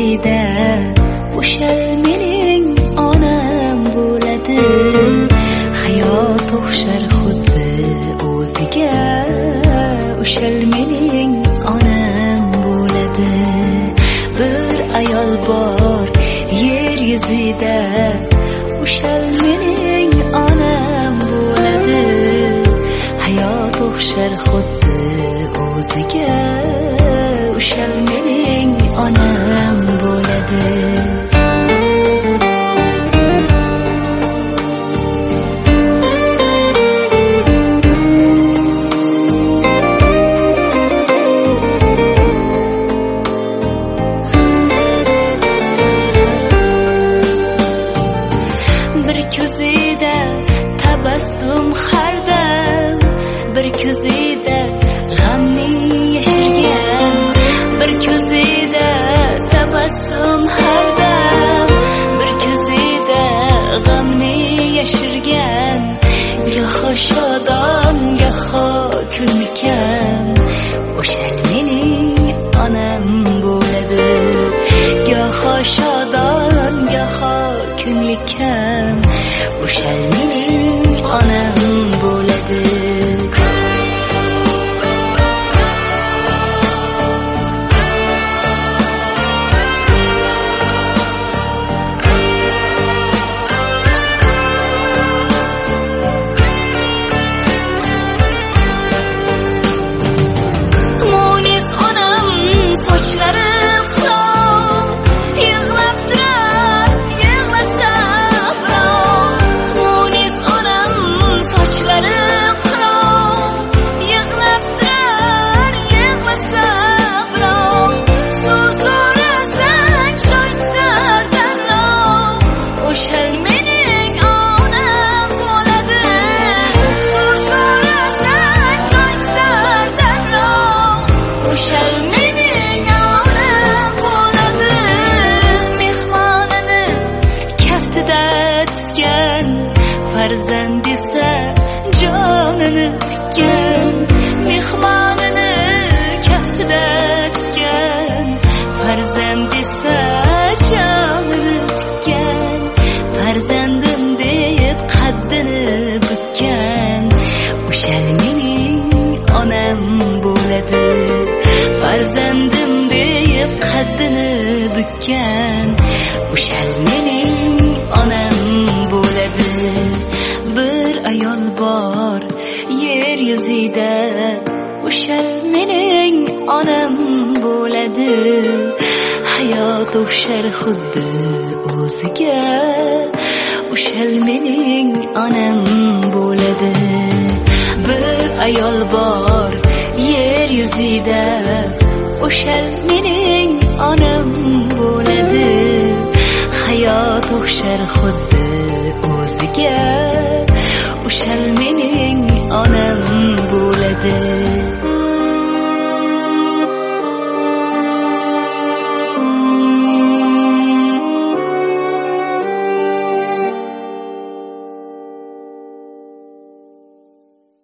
yuzida o'shal mening onam bo'ladi. Hayot o'xshar xuddi o'ziga, o'shal mening onam bo'ladi. Bir ayol bor yer yuzida, o'shal mening onam bo'ladi. Hayot o'xshar xuddi o'ziga, o'shal mening onam bo'ladi. Bir ko'zida tabassum hardam, bir ko'zida g'amning yashirgan. Bir ko'zida tabassum hardam, bir ko'zida g'amning yashirgan. Goho shodon, goho kulkan, o'shal mening onam bo'ladi. Goho shodon, goho kulkan, o'shal mening onam bo'ladi. Munis onam sochlari qirov, yig'lab turar, yig'lasa birov. Munis onam sochlari qirov, yig'lab turar, yig'lasa birov. Suv so'rasang choy tutar darrov, o'shal mening onam bo'ladi. Suv so'rasang choy tutar darrov, o'shal mening onam bo'ladi. Mehmonini kaftida tutgan, farzand esa jonini tikkan. Mehmonini kaftida tutgan, farzand esa jonini tikkan. Farzandim deb qaddini bukkan, o'shal mening onam bo'ladi. Farzandim deb qaddini bukkan, o'shal mening onam bo'ladi. Bir ayol bor yer yuzida, o'shal mening onam bo'ladi. Hayot o'xshar xuddi o'ziga, o'shal mening onam bo'ladi. Bir ayol bor yer yuzida, o'shal mening onam bo'ladi. Hayot o'xshar xuddi